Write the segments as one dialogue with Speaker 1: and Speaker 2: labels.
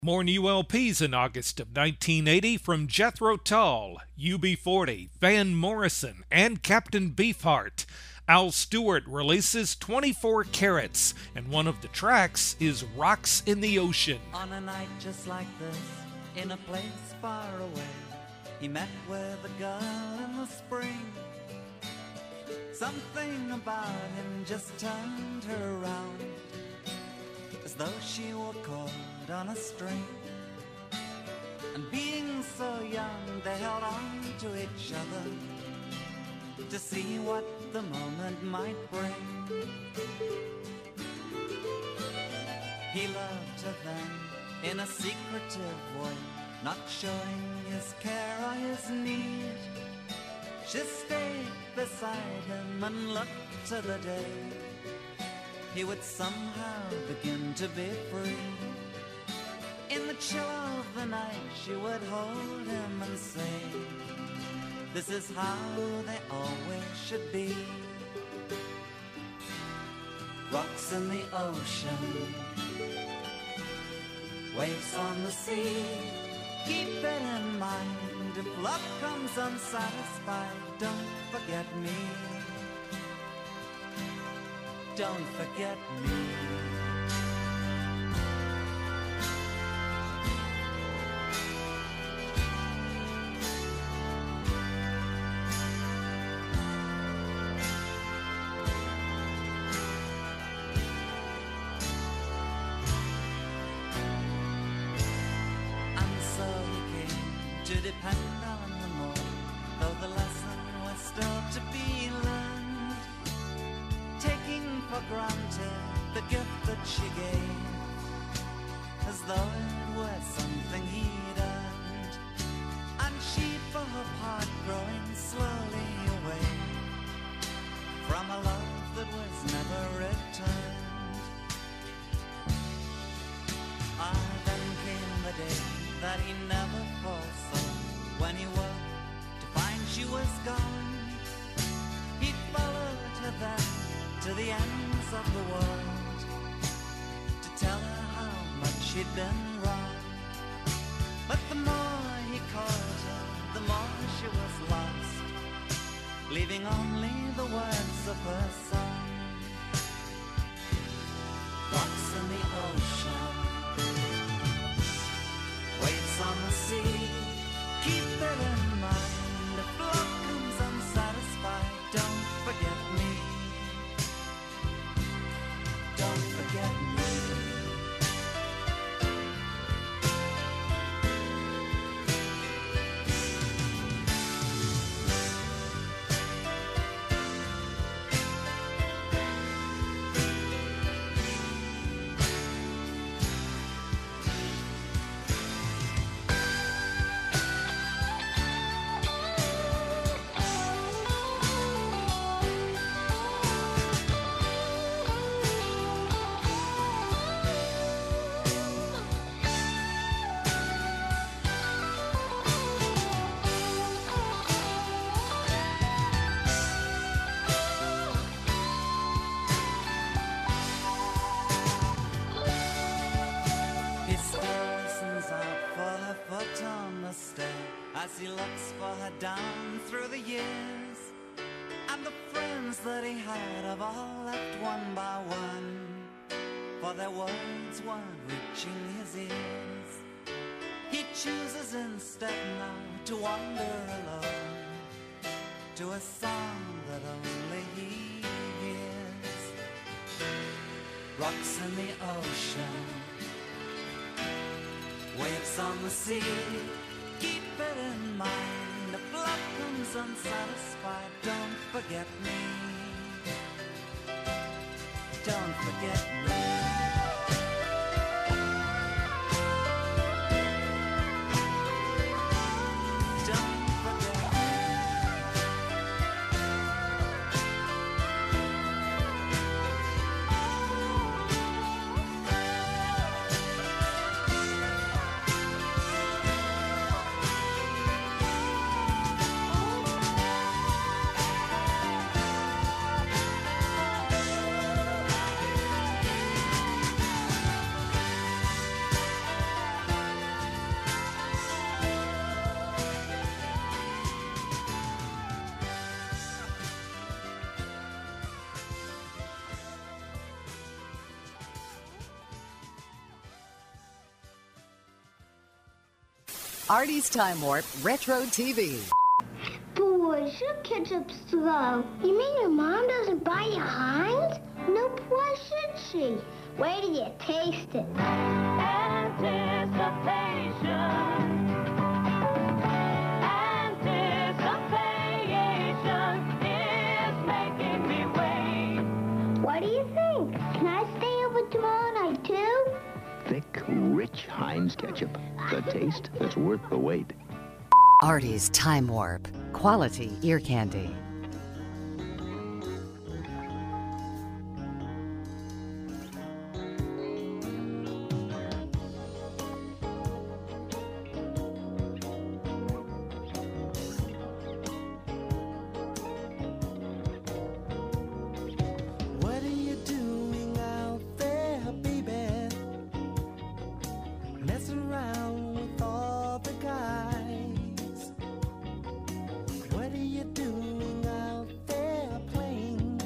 Speaker 1: More new LPs in August of 1980 from Jethro Tull, UB40, Van Morrison, and Captain Beefheart. Al Stewart releases 24 Carats, and one of the tracks is Rocks in the Ocean.
Speaker 2: On a night just like this, in a place far away, he met with a girl in the spring. Something about him just turned her around, as though she were caught on a string. And being so young, they held on to each other to see what the moment might bring. He loved her then in a secretive way, not showing his care or his need. She stayed beside him and looked to the day he would somehow begin to be free. In the chill of the night she would hold him and say, this is how they always should be. Rocks in the ocean, waves on the sea. Keep it in mind, if love comes unsatisfied, don't forget me. Don't forget me. To depend on her more, though the lesson was still to be learned, taking for granted the gift that she gave, as though it were something he'd earned, and she for her part growing slowly away from a love that was never returned. Then came the day that he never foresaw, when he woke to find she was gone. He followed her then to the ends of the world, to tell her how much he'd been wrong. But the more he called her, the more she was lost, leaving only the words of her song. Rocks in the ocean, waves on the sea. Keep it in mind, if love comes unsatisfied, don't forget me. Don't forget me. As he looks for her down through the years, and the friends that he had have all left one by one, for their words weren't reaching his ears. He chooses instead now to wander alone, to a song that only he hears. Rocks in the ocean, waves on the sea. Keep it in mind, if love comes unsatisfied, don't forget me. Don't forget me.
Speaker 3: Artie's Time Warp Retro TV.
Speaker 4: Boy, your ketchup's slow. You mean your mom doesn't buy you Heinz? Nope, why should she? Wait till you taste it.
Speaker 5: Anticipation is making me wait.
Speaker 4: What do you think? Can I stay over tomorrow night too?
Speaker 6: Thick, rich Heinz ketchup. The taste that's worth the wait.
Speaker 3: Artie's Time Warp. Quality ear candy.
Speaker 2: What are you doing out there, baby? Messing around with all the guys. What are you doing out there playing?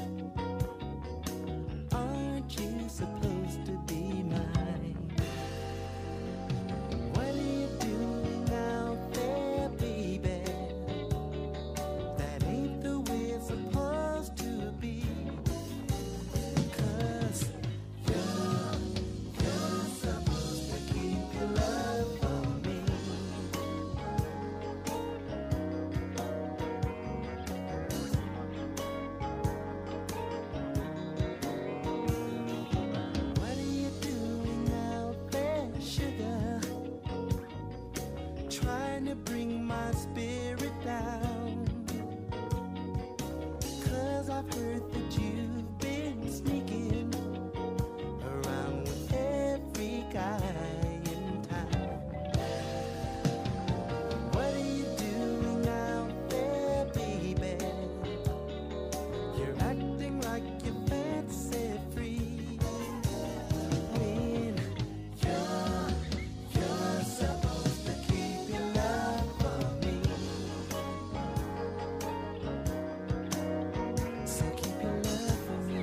Speaker 2: Aren't you supposed to be mine? What are you doing out there, baby? That ain't the way it's supposed to be. 'Cause you're supposed to keep your love from me. What are you doing out there, sugar? Trying to bring my spirit down. 'Cause I've heard that you've been sneaking around with every guy in town. What are you doing out there, baby? You're acting like you're fancy free. When you're supposed to keep your love for me. So keep your love for me.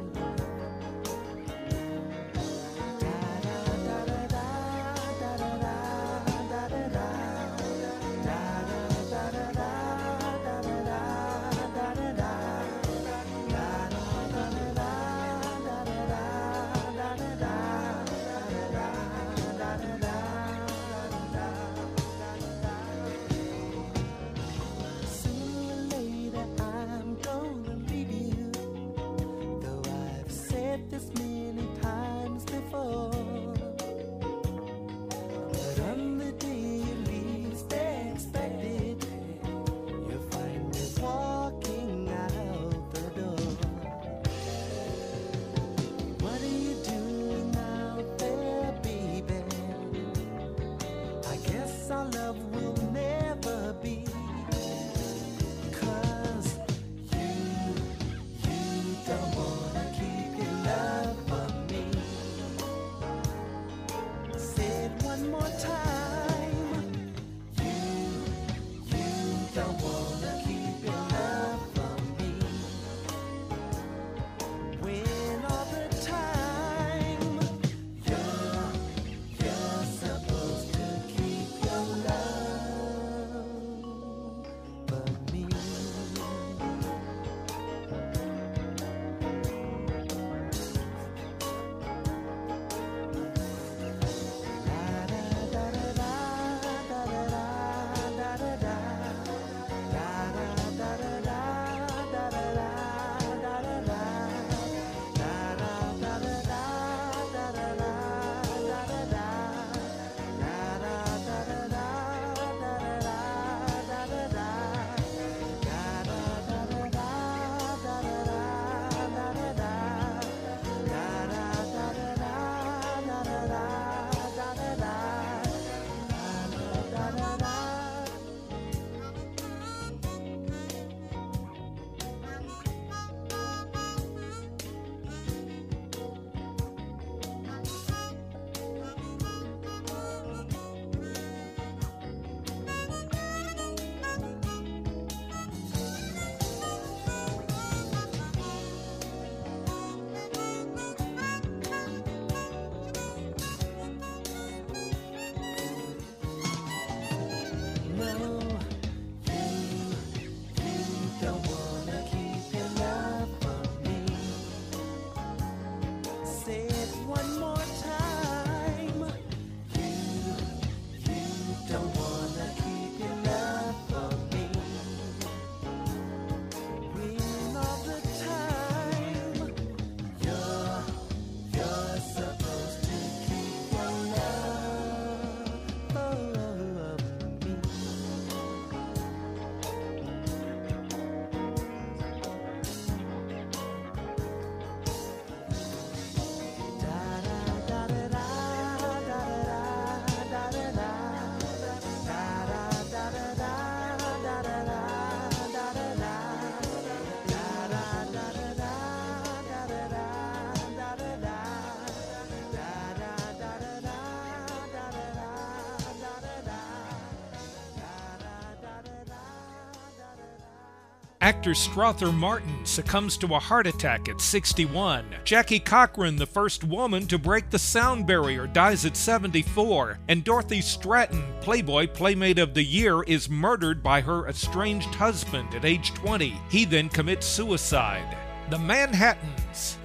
Speaker 2: Da da da da da da da da da da da da da da da Sooner or later I'm gonna leave you, though I've said this many times before. But on the day you least expect it, you'll find me walking out the door. What are you doing out there, baby? I guess our love will never be. 'Cause you don't wanna keep your love for me. Say it one more time. You don't wanna keep your love for me. When all the time you're supposed to keep your love
Speaker 1: Actor Strother Martin succumbs to a heart attack at 61. Jackie Cochran, the first woman to break the sound barrier, dies at 74. And Dorothy Stratton, Playboy Playmate of the Year, is murdered by her estranged husband at age 20. He then commits suicide. The Manhattans.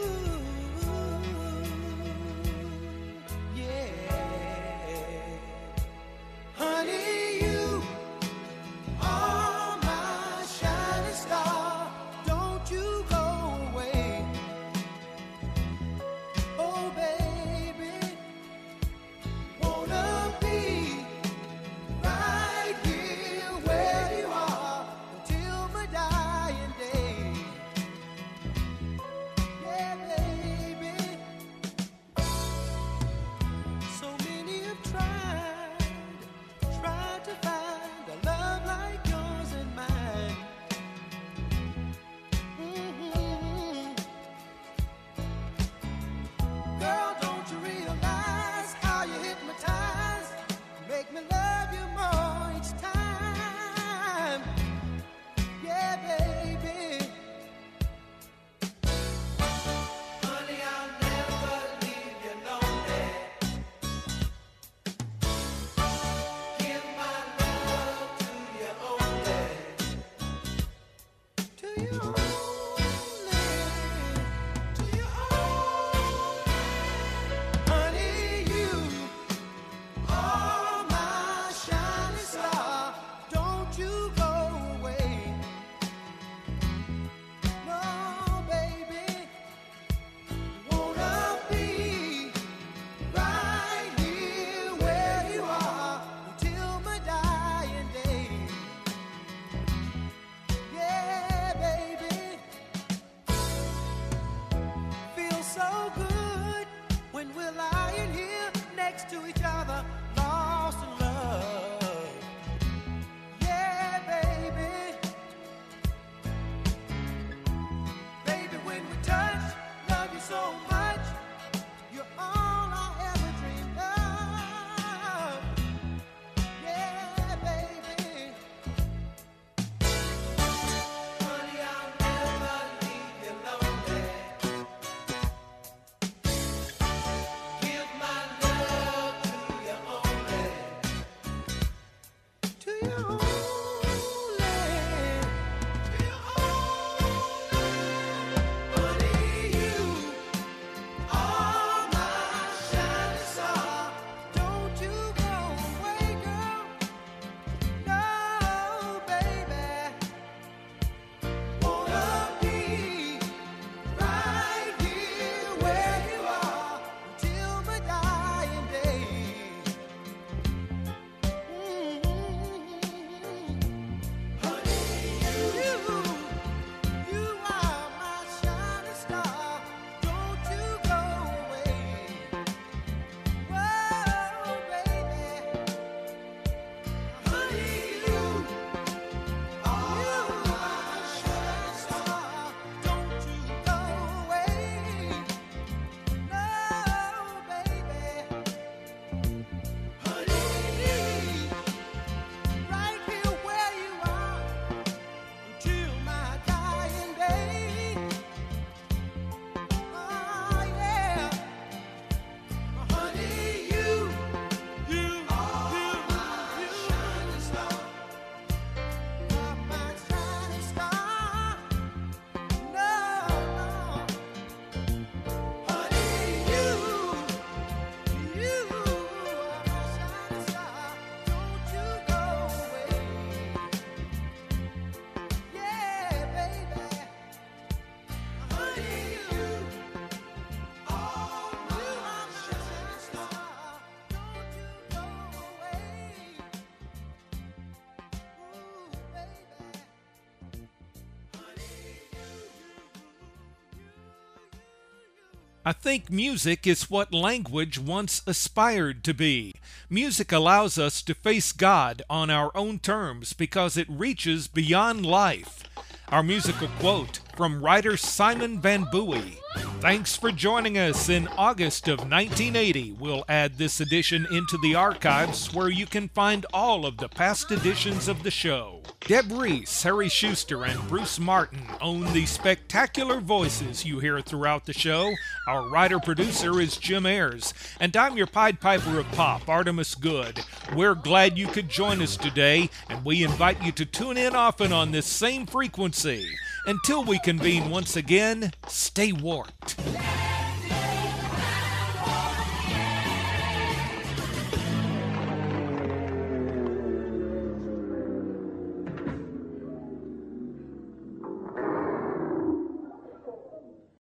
Speaker 1: I think music is what language once aspired to be. Music allows us to face God on our own terms because it reaches beyond life. Our musical quote from writer Simon Van Buie. Thanks for joining us in August of 1980. We'll add this edition into the archives where you can find all of the past editions of the show. Deb Reese, Harry Schuster, and Bruce Martin own the spectacular voices you hear throughout the show. Our writer-producer is Jim Ayers, and I'm your Pied Piper of Pop, Artemis Good. We're glad you could join us today, and we invite you to tune in often on this same frequency. Until we convene once again, stay warped.